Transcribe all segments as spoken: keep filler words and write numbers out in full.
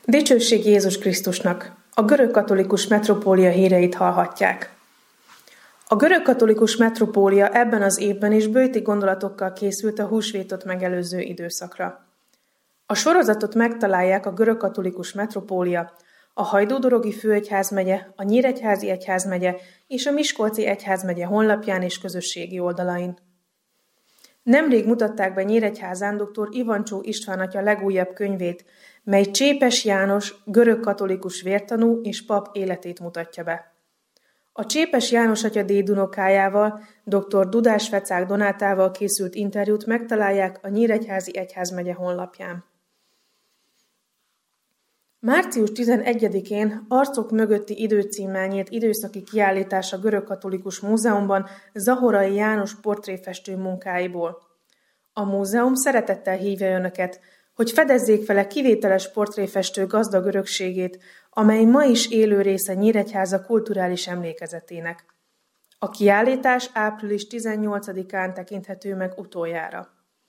Dicsőség Jézus Krisztusnak! A görögkatolikus metropólia híreit hallhatják. A görögkatolikus metropólia ebben az évben is bőti gondolatokkal készült a húsvétot megelőző időszakra. A sorozatot megtalálják a görögkatolikus metropólia, a Hajdú-dorogi főegyházmegye, a Nyíregyházi egyházmegye és a Miskolci egyházmegye honlapján és közösségi oldalain. Nemrég mutatták be Nyíregyházán dr. Ivancsó István atya legújabb könyvét, mely Csépes János görögkatolikus vértanú és pap életét mutatja be. A Csépes János atya dédunokájával, dr. Dudás Fecák Donátával készült interjút megtalálják a Nyíregyházi egyházmegye honlapján. március tizenegyedikén Arcok mögötti idő címmel nyílt időszaki kiállítás a Görögkatolikus Múzeumban Zahorai János portréfestő munkáiból. A múzeum szeretettel hívja önöket, hogy fedezzék vele kivételes portréfestő gazdag örökségét, amely ma is élő része Nyíregyháza kulturális emlékezetének. A kiállítás április tizennyolcadikán tekinthető meg utoljára.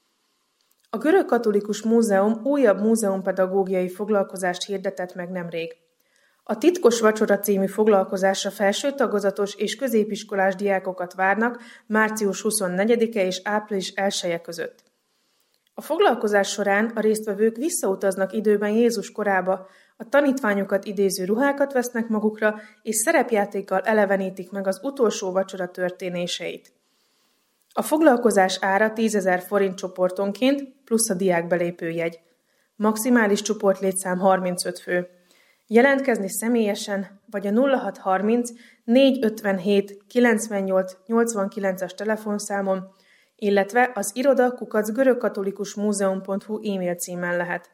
A Görögkatolikus Múzeum újabb múzeumpedagógiai foglalkozást hirdetett meg nemrég. A Titkos vacsora című foglalkozásra felső tagozatos és középiskolás diákokat várnak március huszonnegyedike és április elseje között. A foglalkozás során a résztvevők visszautaznak időben Jézus korába, a tanítványokat idéző ruhákat vesznek magukra, és szerepjátékkal elevenítik meg az utolsó vacsora történéseit. A foglalkozás ára tízezer forint csoportonként, plusz a diákbelépőjegy. Maximális csoportlétszám harmincöt fő. Jelentkezni személyesen, vagy a nulla hat harminc négyszázötvenhét kilencvennyolc nyolcvankilences telefonszámon, illetve az iroda kukac görögkatolikusmúzeum pont hu e-mail címen lehet.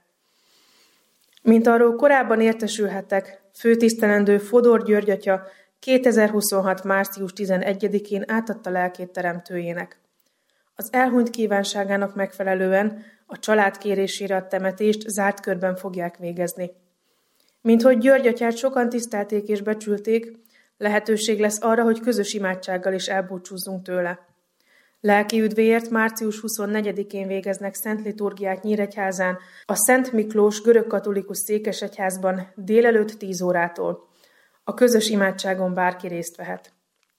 Mint arról korábban értesülhettek, főtisztelendő Fodor György atya kétezer-huszonhat. március tizenegyedikén átadta lelkét teremtőjének. Az elhunyt kívánságának megfelelően a család kérésére a temetést zárt körben fogják végezni. Minthogy György atyát sokan tisztelték és becsülték, lehetőség lesz arra, hogy közös imádsággal is elbúcsúzzunk tőle. Lelki üdvéért március huszonnegyedikén végeznek szent liturgiát Nyíregyházán, a Szent Miklós görögkatolikus székesegyházban délelőtt tíz órától. A közös imádságon bárki részt vehet.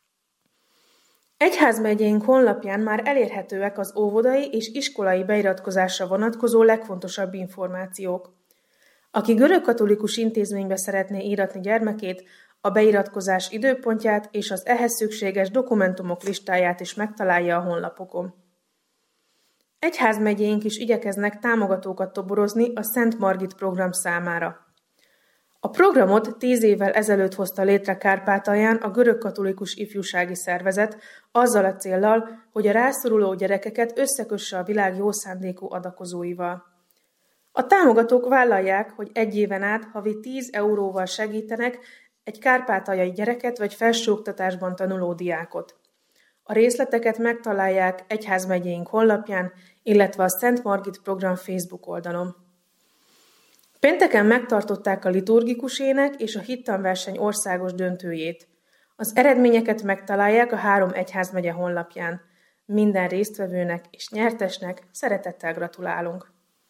Egyházmegyénk honlapján már elérhetőek az óvodai és iskolai beiratkozásra vonatkozó legfontosabb információk. Aki görögkatolikus intézménybe szeretné íratni gyermekét, a beiratkozás időpontját és az ehhez szükséges dokumentumok listáját is megtalálja a honlapokon. Egyházmegyénk is igyekeznek támogatókat toborozni a Szent Margit program számára. A programot tíz évvel ezelőtt hozta létre Kárpátalján a Görögkatolikus Ifjúsági Szervezet azzal a céllal, hogy a rászoruló gyerekeket összekösse a világ jó szándékú adakozóival. A támogatók vállalják, hogy egy éven át havi tíz euróval segítenek egy kárpátaljai gyereket vagy felsőoktatásban tanuló diákot. A részleteket megtalálják egyházmegyénk honlapján, illetve a Szent Margit program Facebook oldalon. Pénteken megtartották a liturgikus ének és a hittanverseny országos döntőjét. Az eredményeket megtalálják a három egyházmegye honlapján. Minden résztvevőnek és nyertesnek szeretettel gratulálunk.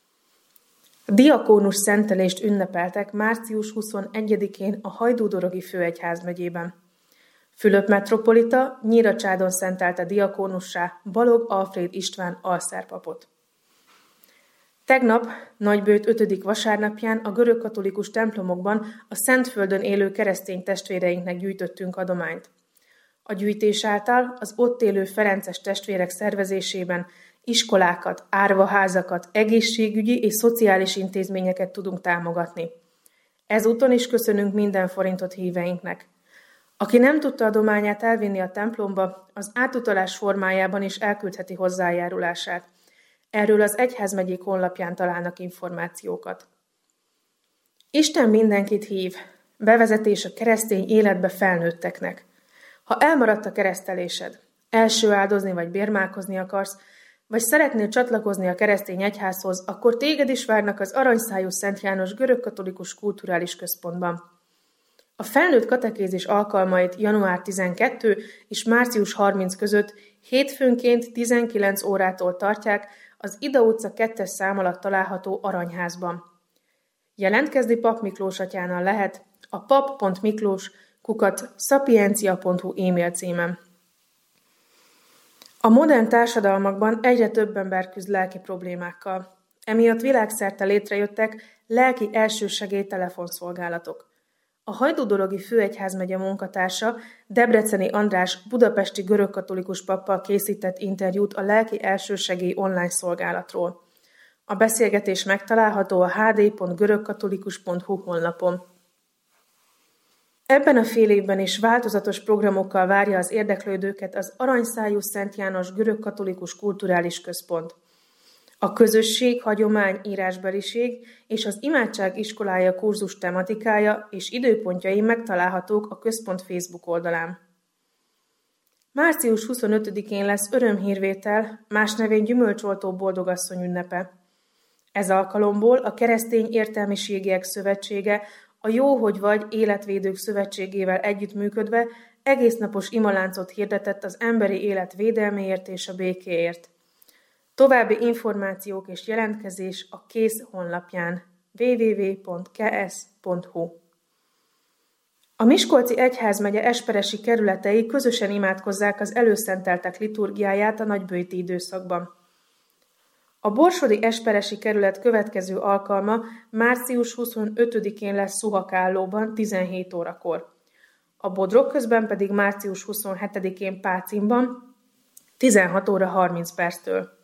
Diakónus szentelést ünnepeltek március huszonegyedikén a Hajdú-dorogi főegyházmegyében. Fülöp metropolita Nyíracsádon szentelte diakónussá Balog Alfréd István alszerpapot. Tegnap, Nagybőt ötödik vasárnapján a görögkatolikus templomokban a Szentföldön élő keresztény testvéreinknek gyűjtöttünk adományt. A gyűjtés által az ott élő ferences testvérek szervezésében iskolákat, árvaházakat, egészségügyi és szociális intézményeket tudunk támogatni. Ezúton is köszönünk minden forintot híveinknek. Aki nem tudta adományát elvinni a templomba, az átutalás formájában is elküldheti hozzájárulását. Erről az egyházmegyék honlapján találnak információkat. Isten mindenkit hív, bevezetés a keresztény életbe felnőtteknek. Ha elmaradt a keresztelésed, első áldozni vagy bérmálkozni akarsz, vagy szeretnél csatlakozni a keresztény egyházhoz, akkor téged is várnak az Aranyszájú Szent János Görögkatolikus Kulturális Központban. A felnőtt katekézis alkalmait január tizenkettő és március harminc között hétfőnként tizenkilenc órától tartják az Ida utca kettes szám alatt található Aranyházban. Jelentkezni Pap Miklós atyánál lehet a pap pont miklós kukac szapiencia pont hu e-mail címen. A modern társadalmakban egyre több ember küzd lelki problémákkal. Emiatt világszerte létrejöttek lelki elsősegély telefonszolgálatok. A Hajdúdorogi Főegyházmegye munkatársa, Debreceni András budapesti görögkatolikus pappal készített interjút a lelki elsősegély online szolgálatról. A beszélgetés megtalálható a h d pont görögkatolikus pont hu honlapon. Ebben a fél évben is változatos programokkal várja az érdeklődőket az Aranyszájú Szent János Görögkatolikus Kulturális Központ. A közösség, hagyomány, írásbeliség és az imádság iskolája kurzus tematikája és időpontjai megtalálhatók a központ Facebook oldalán. március huszonötödikén lesz örömhírvétel, más nevén gyümölcsoltó boldogasszony ünnepe. Ez alkalomból a Keresztény Értelmiségiek Szövetsége a Jó, hogy vagy Életvédők Szövetségével együttműködve egésznapos imaláncot hirdetett az emberi élet védelméért és a békéért. További információk és jelentkezés a KÉSZ honlapján double-u double-u double-u pont k e s pont hu. A Miskolci Egyházmegye esperesi kerületei közösen imádkozzák az előszenteltek liturgiáját a nagyböjti időszakban. A borsodi esperesi kerület következő alkalma március huszonötödikén lesz Szuhakállóban tizenhét órakor. A Bodrog közben pedig március huszonhetedikén Pácinban tizenhat óra harminc perctől.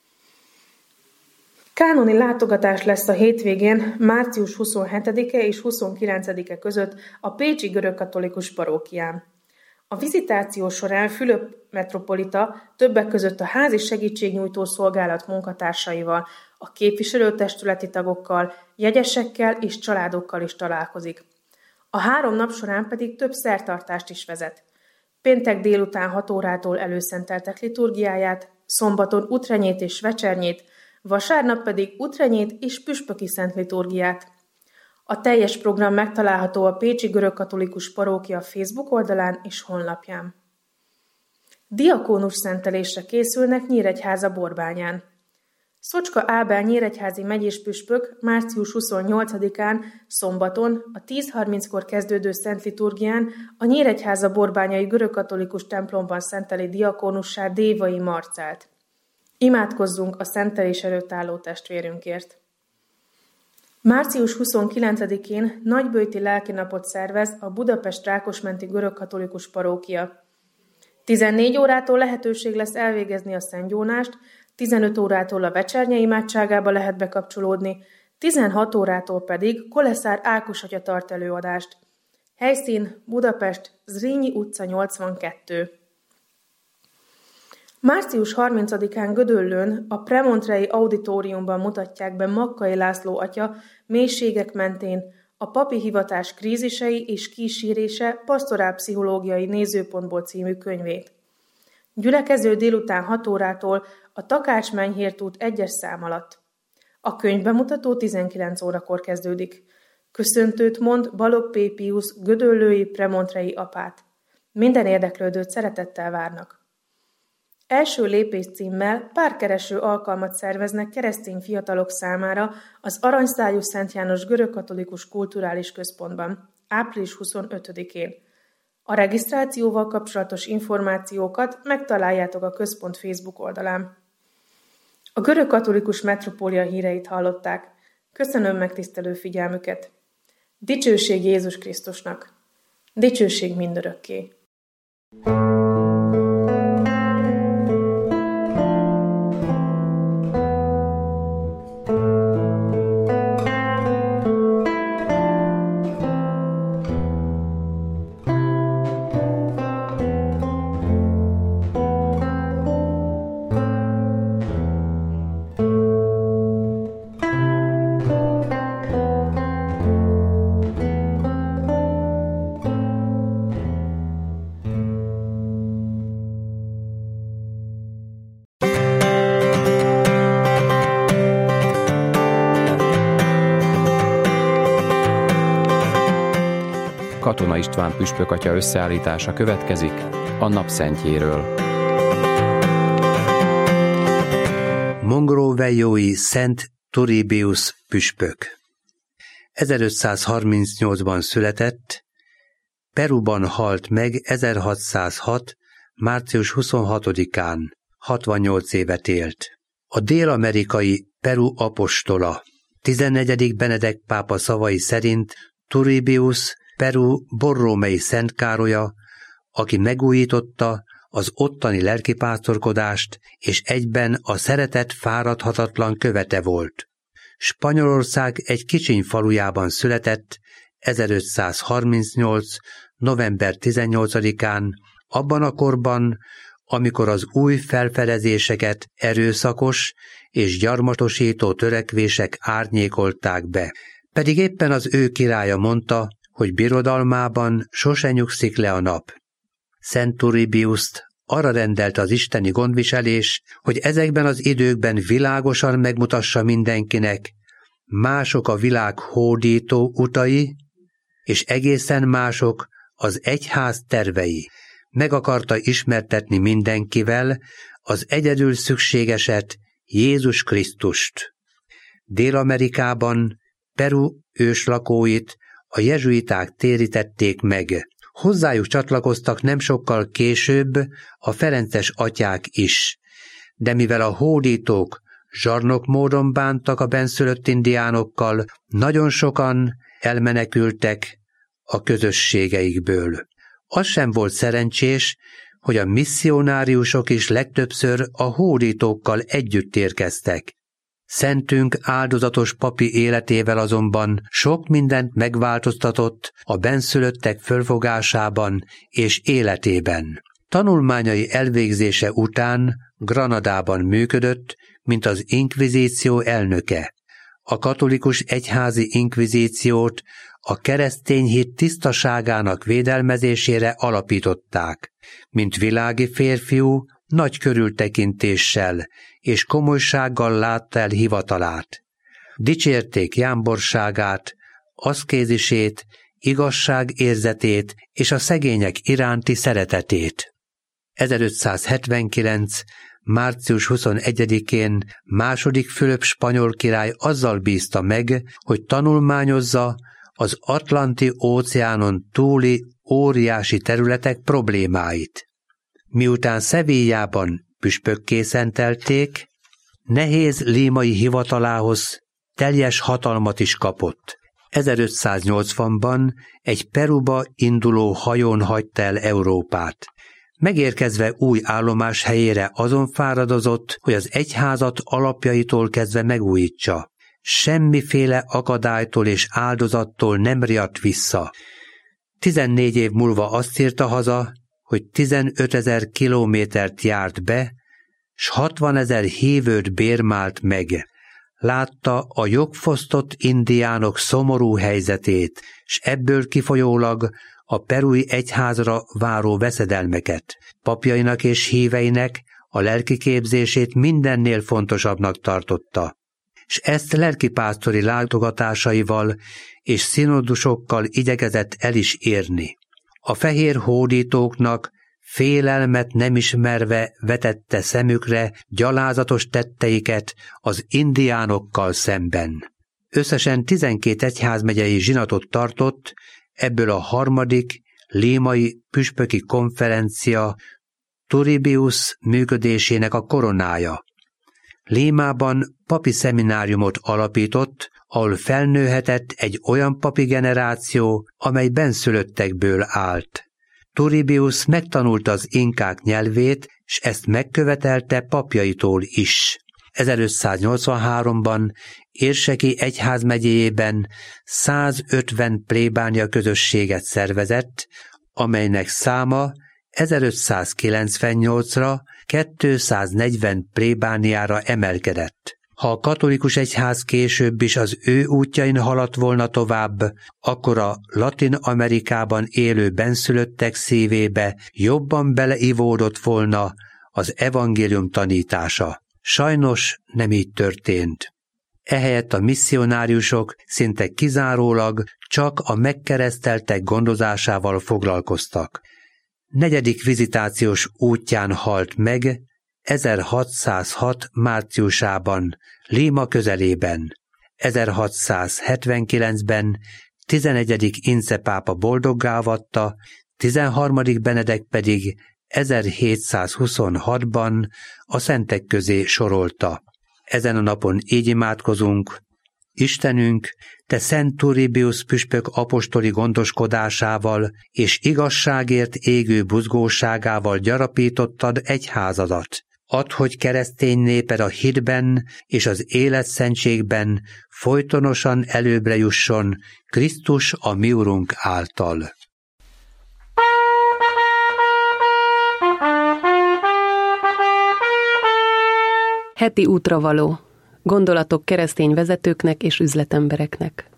Kánoni látogatás lesz a hétvégén, március huszonhetedike és huszonkilencedike között a Pécsi Görögkatolikus Parókián. A vizitáció során Fülöp metropolita többek között a házi segítségnyújtó szolgálat munkatársaival, a képviselőtestületi tagokkal, jegyesekkel és családokkal is találkozik. A három nap során pedig több szertartást is vezet. Péntek délután hat órától előszenteltek liturgiáját, szombaton utrenyét és vecsernyét, vasárnap pedig utrenyét és püspöki szent liturgiát. A teljes program megtalálható a Pécsi Görögkatolikus Parókia Facebook oldalán és honlapján. Diakónus szentelésre készülnek Nyíregyháza Borbányán. Szocska Ábel nyíregyházi megyés püspök március huszonnyolcadikán szombaton a tíz harminckor kezdődő szent liturgián a Nyíregyháza Borbányai Görögkatolikus templomban szenteli diakónussá Dévai Marcelt. Imádkozzunk a szentelés előtt álló testvérünkért. március huszonkilencedikén nagyböjti lelkinapot szervez a Budapest Rákosmenti Görögkatolikus Parókia. tizennégy órától lehetőség lesz elvégezni a szentgyónást, tizenöt órától a vecsernye imádságába lehet bekapcsolódni, tizenhat órától pedig Koleszár Ákos atya tart előadást. Helyszín Budapest, Zrínyi utca nyolcvankettő. március harmincadikán Gödöllőn a Premontrei Auditoriumban mutatják be Makkai László atya Mélységek mentén a papi hivatás krízisei és kísérése pastorálpszichológiai nézőpontból című könyvét. Gyülekező délután hat órától a Takács-Menyhért út egyes szám alatt. A könyvbemutató tizenkilenc órakor kezdődik. Köszöntőt mond Balogh P. Piusz gödöllői premontrei apát. Minden érdeklődőt szeretettel várnak. Első lépés címmel párkereső alkalmat szerveznek keresztény fiatalok számára az Aranyszájú Szent János Görögkatolikus Kulturális Központban, április huszonötödikén. A regisztrációval kapcsolatos információkat megtaláljátok a központ Facebook oldalán. A görögkatolikus metropólia híreit hallották. Köszönöm megtisztelő figyelmüket. Dicsőség Jézus Krisztusnak! Dicsőség mindörökké! Katona István püspök atya összeállítása következik a napszentjéről. Mongrovejói Szent Turébéusz püspök. ezerötszázharmincnyolcban született, Peruban halt meg ezerhatszázhat. március huszonhatodikán, hatvannyolc évet élt. A dél-amerikai Peru apostola. tizennegyedik Benedek pápa szavai szerint Turribius Peru borrómei Szent Károlya, aki megújította az ottani lelkipásztorkodást, és egyben a szeretet fáradhatatlan követe volt. Spanyolország egy kicsiny falujában született ezerötszázharmincnyolc. november tizennyolcadikán, abban a korban, amikor az új felfedezéseket erőszakos és gyarmatosító törekvések árnyékolták be. Pedig éppen az ő királya mondta, hogy birodalmában sose nyugszik le a nap. Szent Turribiust arra rendelte az isteni gondviselés, hogy ezekben az időkben világosan megmutassa mindenkinek, mások a világ hódító utai, és egészen mások az egyház tervei. Meg akarta ismertetni mindenkivel az egyedül szükségeset, Jézus Krisztust. Dél-Amerikában Peru őslakóit a jezsuiták térítették meg. Hozzájuk csatlakoztak nem sokkal később a ferences atyák is, de mivel a hódítók zsarnok módon bántak a benszülött indiánokkal, nagyon sokan elmenekültek a közösségeikből. Az sem volt szerencsés, hogy a misszionáriusok is legtöbbször a hódítókkal együtt érkeztek. Szentünk áldozatos papi életével azonban sok mindent megváltoztatott a benszülöttek fölfogásában és életében. Tanulmányai elvégzése után Granadában működött, mint az inkvizíció elnöke. A katolikus egyházi inkvizíciót a keresztény hit tisztaságának védelmezésére alapították. Mint világi férfiú, nagy körültekintéssel és komolysággal látta el hivatalát. Dicsérték jámborságát, aszkézisét, igazságérzetét és a szegények iránti szeretetét. ezerötszázhetvenkilenc. március huszonegyedikén második Fülöp spanyol király azzal bízta meg, hogy tanulmányozza az Atlanti-óceánon túli óriási területek problémáit. Miután Sevillában püspökké szentelték, nehéz límai hivatalához teljes hatalmat is kapott. ezerötszáznyolcvanban egy Peruba induló hajón hagyta el Európát. Megérkezve új állomás helyére azon fáradozott, hogy az egyházat alapjaitól kezdve megújítsa. Semmiféle akadálytól és áldozattól nem riadt vissza. Tizennégy év múlva azt írta haza, hogy tizenötezer kilométert járt be, s hatvanezer hívőt bérmált meg. Látta a jogfosztott indiánok szomorú helyzetét, s ebből kifolyólag a perui egyházra váró veszedelmeket. Papjainak és híveinek a lelkiképzését mindennél fontosabbnak tartotta, s ezt lelkipásztori látogatásaival és szinodusokkal igyekezett el is érni. A fehér hódítóknak félelmet nem ismerve vetette szemükre gyalázatos tetteiket az indiánokkal szemben. Összesen tizenkét egyházmegyei zsinatot tartott, ebből a harmadik límai püspöki konferencia Turribius működésének a koronája. Límában papi szemináriumot alapított, ahol felnőhetett egy olyan papi generáció, amely benszülöttekből állt. Turribius megtanulta az inkák nyelvét, s ezt megkövetelte papjaitól is. ezerötszáznyolcvanháromban Érseki egyházmegyéjében százötven plébánia közösséget szervezett, amelynek száma ezerötszázkilencvennyolcra kétszáznegyven plébániára emelkedett. Ha a katolikus egyház később is az ő útjain haladt volna tovább, akkor a Latin Amerikában élő benszülöttek szívébe jobban beleivódott volna az evangélium tanítása. Sajnos nem így történt. Ehelyett a misszionáriusok szinte kizárólag csak a megkereszteltek gondozásával foglalkoztak. Negyedik vizitációs útján halt meg ezerhatszázhat márciusában, Líma közelében. ezerhatszázhetvenkilencben tizenegyedik Ince pápa boldoggá avatta, tizenharmadik Benedek pedig ezerhétszázhuszonhatban a szentek közé sorolta. Ezen a napon így imádkozunk: Istenünk, te Szent Turribius püspök apostoli gondoskodásával és igazságért égő buzgóságával gyarapítottad egyházadat. Add, hogy keresztény néped a hitben és az életszentségben folytonosan előbbre jusson Krisztus a mi Urunk által. Heti útravaló. Gondolatok keresztény vezetőknek és üzletembereknek.